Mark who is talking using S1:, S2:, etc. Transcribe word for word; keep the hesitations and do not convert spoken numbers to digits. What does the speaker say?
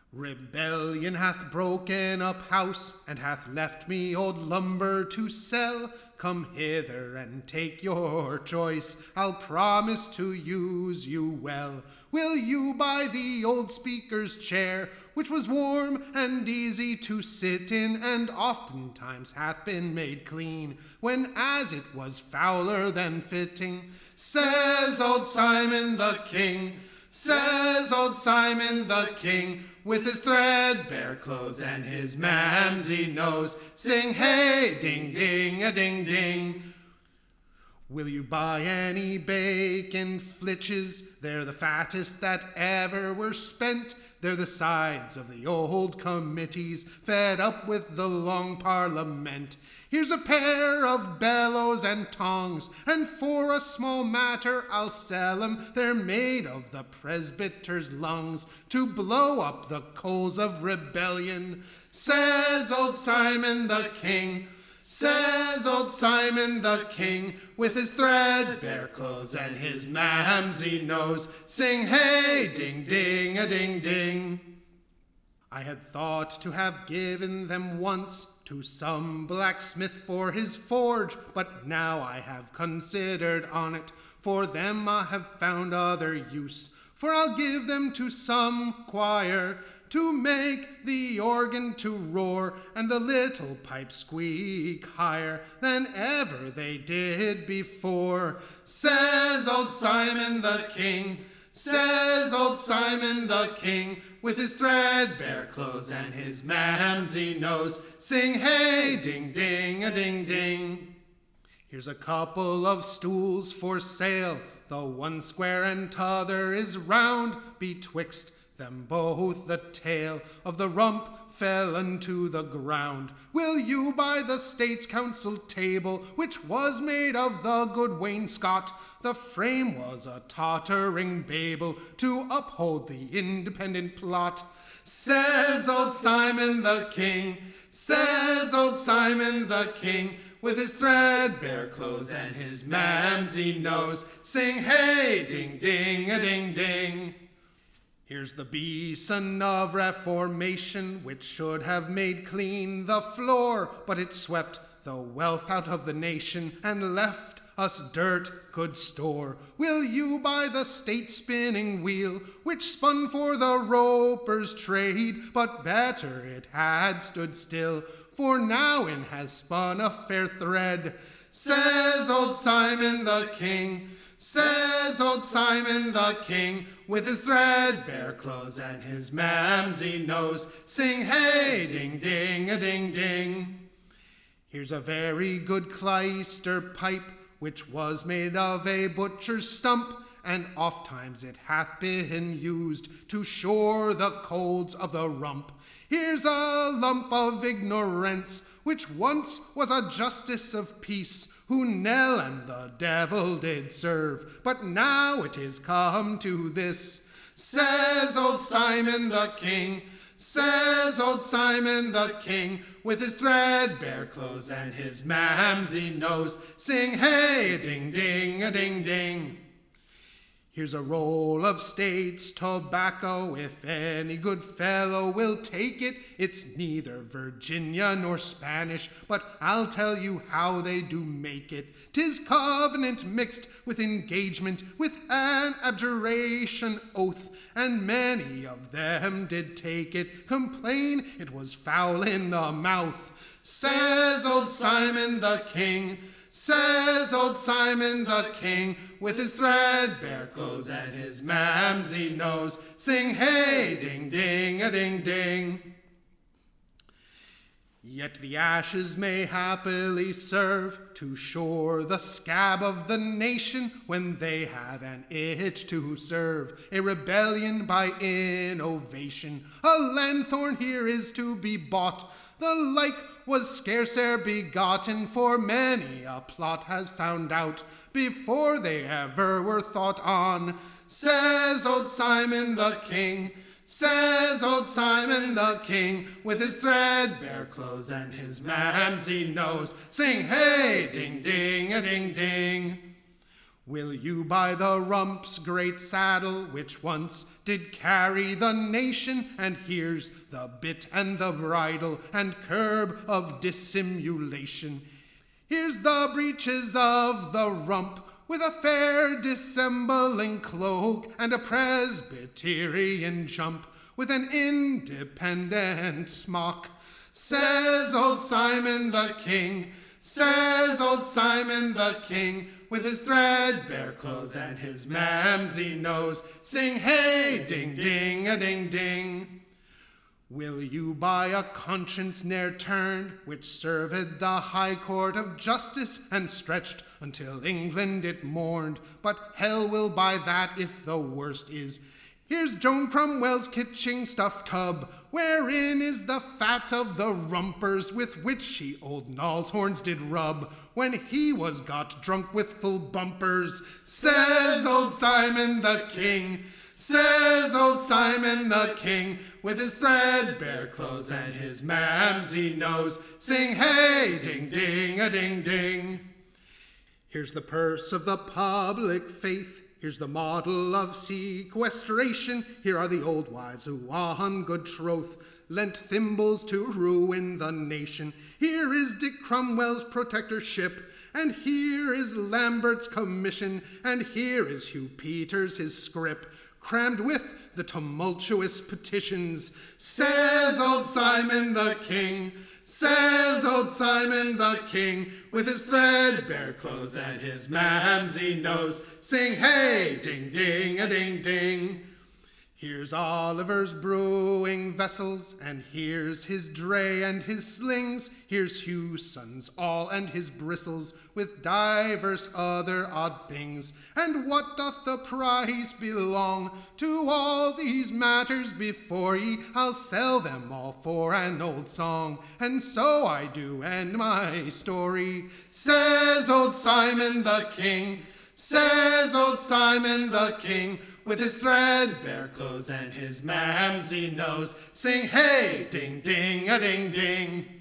S1: Rebellion hath broken up house, and hath left me old lumber to sell. Come hither and take your choice, I'll promise to use you well. Will you buy the old speaker's chair, which was warm and easy to sit in, and oftentimes hath been made clean, when as it was fouler than fitting? Says old Simon the King, says old Simon the King, with his threadbare clothes and his mamsy nose, sing hey, ding, ding, a ding, ding. Will you buy any bacon flitches? They're the fattest that ever were spent. They're the sides of the old committees, fed up with the long parliament. Here's a pair of bellows and tongs, and for a small matter I'll sell 'em. They're made of the presbyter's lungs, to blow up the coals of rebellion. Says old Simon the King, says old Simon the King, with his threadbare clothes and his mamsy nose, sing hey, ding, ding, a ding, ding. I had thought to have given them once to some blacksmith for his forge, but now I have considered on it, for them I have found other use. For I'll give them to some choir, to make the organ to roar, and the little pipe squeak higher than ever they did before. Says old Simon the King, says old Simon the King, with his threadbare clothes and his mamsy nose, sing hey, ding, ding, a ding, ding. Here's a couple of stools for sale, the one square and t'other is round. Betwixt them both the tail of the rump fell unto the ground. Will you buy the States Council table, which was made of the good wainscot? The frame was a tottering Babel to uphold the independent plot. Says old Simon the King, says old Simon the King, with his threadbare clothes and his mamsy nose, sing hey, ding, ding, a ding, ding. Here's the besom of reformation, which should have made clean the floor, but it swept the wealth out of the nation and left us dirt good store. Will you buy the state spinning wheel, which spun for the roper's trade, but better it had stood still, for now it has spun a fair thread. Says old Simon the King, says old Simon the King, with his threadbare clothes and his mamsy nose, sing hey, ding, ding, a ding, ding. Here's a very good clyster pipe, which was made of a butcher's stump, and oft times it hath been used to shore the colds of the rump. Here's a lump of ignorance, which once was a justice of peace, who Nell and the devil did serve, but now it is come to this. Says old Simon the King, says old Simon the King, with his threadbare clothes and his mamsy nose, sing hey, ding, ding, a ding, ding. Here's a roll of States tobacco, if any good fellow will take it. It's neither Virginia nor Spanish, but I'll tell you how they do make it. 'Tis covenant mixed with engagement, with an abjuration oath, and many of them did take it, complain it was foul in the mouth. Says old Simon the King, says old Simon the King, with his threadbare clothes and his mamsy nose, sing hey, ding, ding, a ding, ding. Yet the ashes may happily serve to shore the scab of the nation, when they have an itch to serve a rebellion by innovation. A lanthorn here is to be bought, the like was scarce e'er begotten, for many a plot has found out before they ever were thought on. Says old Simon the King, says old Simon the King, with his threadbare clothes and his mamsy nose, sing hey, ding, ding, a ding, ding. Will you buy the rump's great saddle, which once did carry the nation? And here's the bit and the bridle and curb of dissimulation. Here's the breeches of the rump, with a fair dissembling cloak, and a Presbyterian jump, with an independent smock. Says old Simon the King, says old Simon the King, with his threadbare clothes and his mamsy nose, sing hey, ding, ding, a ding, ding. Will you buy a conscience ne'er turned, which served the high court of justice, and stretched until England it mourned? But hell will buy that if the worst is. Here's Joan Cromwell's kitching stuffed tub, wherein is the fat of the rumpers with which she old Noll's horns did rub, when he was got drunk with full bumpers. Says old Simon the King, says old Simon the King, with his threadbare clothes and his mamsy nose, sing hey, ding, ding, a ding, ding. Here's the purse of the public faith, here's the model of sequestration. Here are the old wives who on good troth lent thimbles to ruin the nation. Here is Dick Cromwell's protectorship, and here is Lambert's commission, and here is Hugh Peters his scrip, crammed with the tumultuous petitions. Says old Simon the King, says old Simon the King, with his threadbare clothes and his mamsy nose, sing hey, ding, ding, a ding, ding. Here's Oliver's brewing vessels, and here's his dray and his slings. Here's Hewson's awl and his bristles, with divers other odd things. And what doth the price belong to all these matters before ye? I'll sell them all for an old song, and so I do end my story. Says old Simon the King, says old Simon the King, with his threadbare clothes and his mamsy nose, sing hey, ding, ding, a ding, ding.